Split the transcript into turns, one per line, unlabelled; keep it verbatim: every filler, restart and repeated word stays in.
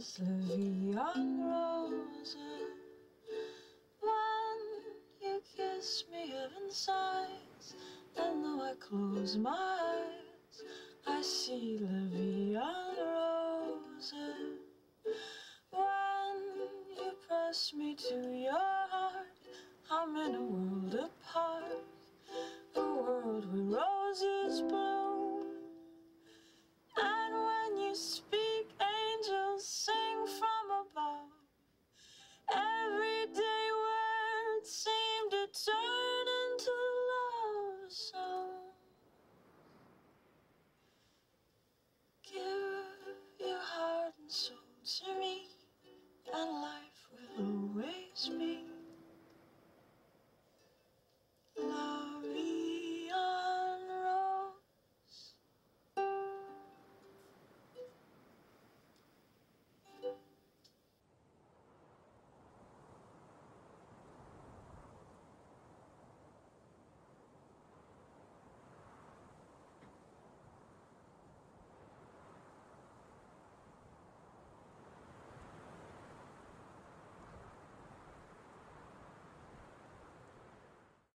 is la vie en rose. When you kiss me, heaven sighs, and though I close my eyes, I see la vie en rose. When you press me to your heart, I'm in a world apart, a world where roses bloom. And when you speak, angels sing from above. Everyday words seem to turn into love songs. Give your heart and soul to me.